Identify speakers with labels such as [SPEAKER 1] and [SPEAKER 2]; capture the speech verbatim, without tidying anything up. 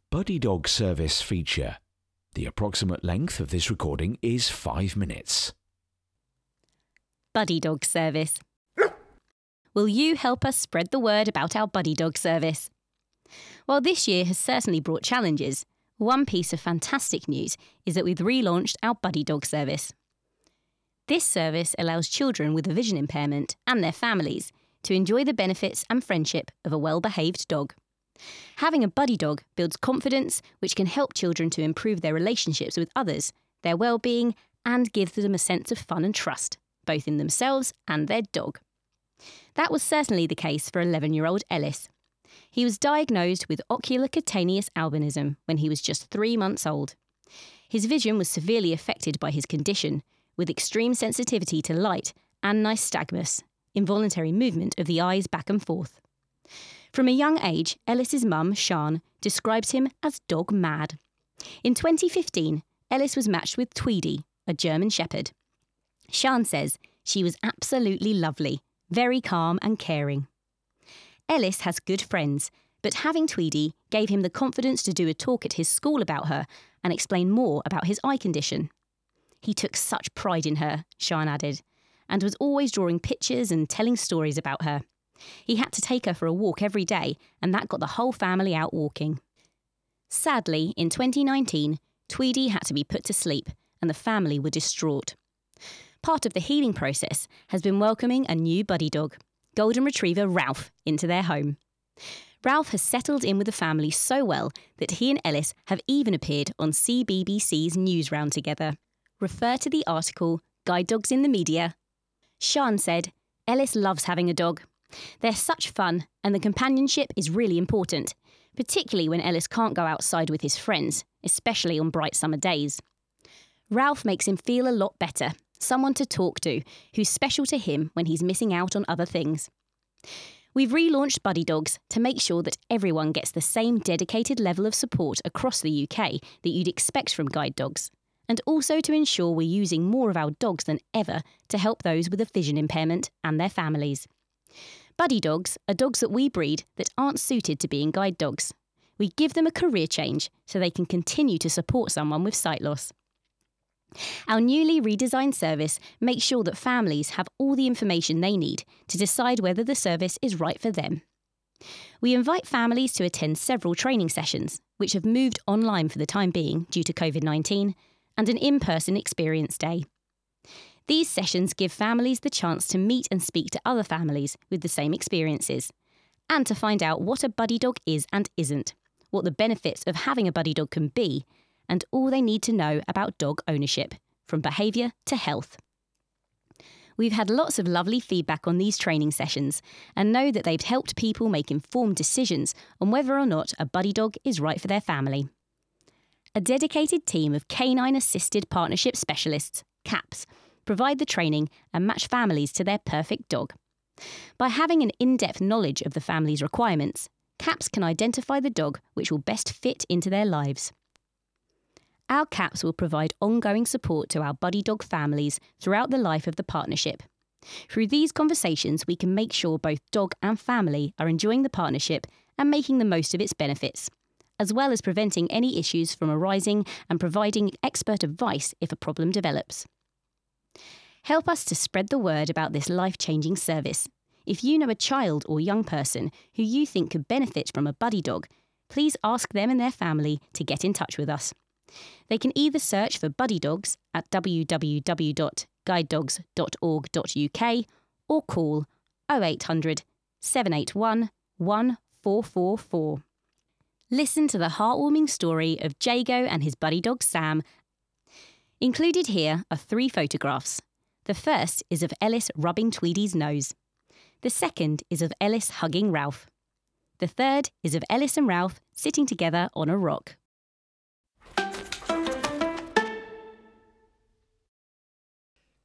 [SPEAKER 1] Buddy Dog Service feature. The approximate length of this recording is five minutes.
[SPEAKER 2] Buddy Dog Service. Will you help us spread the word about our Buddy Dog Service? While this year has certainly brought challenges, one piece of fantastic news is that we've relaunched our Buddy Dog Service. This service allows children with a vision impairment and their families to enjoy the benefits and friendship of a well-behaved dog. Having a buddy dog builds confidence, which can help children to improve their relationships with others, their well-being, and gives them a sense of fun and trust, both in themselves and their dog. That was certainly the case for eleven-year-old Ellis. He was diagnosed with ocular cutaneous albinism when he was just three months old. His vision was severely affected by his condition, with extreme sensitivity to light and nystagmus, involuntary movement of the eyes back and forth. From a young age, Ellis's mum, Sian, described him as dog mad. In twenty fifteen, Ellis was matched with Tweedy, a German Shepherd. Sian says she was absolutely lovely, very calm and caring. Ellis has good friends, but having Tweedy gave him the confidence to do a talk at his school about her and explain more about his eye condition. He took such pride in her, Sian added, and was always drawing pictures and telling stories about her. He had to take her for a walk every day, and that got the whole family out walking. Sadly, in twenty nineteen, Tweedy had to be put to sleep, and the family were distraught. Part of the healing process has been welcoming a new buddy dog, Golden Retriever Ralph, into their home. Ralph has settled in with the family so well that he and Ellis have even appeared on C B B C's News Round together. Refer to the article Guide Dogs in the Media. Sian said, Ellis loves having a dog. They're such fun, and the companionship is really important, particularly when Ellis can't go outside with his friends, especially on bright summer days. Ralph makes him feel a lot better, someone to talk to, who's special to him when he's missing out on other things. We've relaunched Buddy Dogs to make sure that everyone gets the same dedicated level of support across the U K that you'd expect from guide dogs, and also to ensure we're using more of our dogs than ever to help those with a vision impairment and their families. Buddy dogs are dogs that we breed that aren't suited to being guide dogs. We give them a career change so they can continue to support someone with sight loss. Our newly redesigned service makes sure that families have all the information they need to decide whether the service is right for them. We invite families to attend several training sessions, which have moved online for the time being due to covid nineteen, and an in-person experience day. These sessions give families the chance to meet and speak to other families with the same experiences, and to find out what a buddy dog is and isn't, what the benefits of having a buddy dog can be, and all they need to know about dog ownership, from behaviour to health. We've had lots of lovely feedback on these training sessions and know that they've helped people make informed decisions on whether or not a buddy dog is right for their family. A dedicated team of Canine Assisted Partnership Specialists, CAPS, provide the training and match families to their perfect dog. By having an in-depth knowledge of the family's requirements, CAPS can identify the dog which will best fit into their lives. Our CAPS will provide ongoing support to our buddy dog families throughout the life of the partnership. Through these conversations, we can make sure both dog and family are enjoying the partnership and making the most of its benefits, as well as preventing any issues from arising and providing expert advice if a problem develops. Help us to spread the word about this life-changing service. If you know a child or young person who you think could benefit from a buddy dog, please ask them and their family to get in touch with us. They can either search for Buddy Dogs at w w w dot guide dogs dot org dot u k or call oh eight hundred, seven eight one, one four four four. Listen to the heartwarming story of Jago and his buddy dog Sam. Included here are three photographs. The first is of Ellis rubbing Tweedy's nose. The second is of Ellis hugging Ralph. The third is of Ellis and Ralph sitting together on a rock.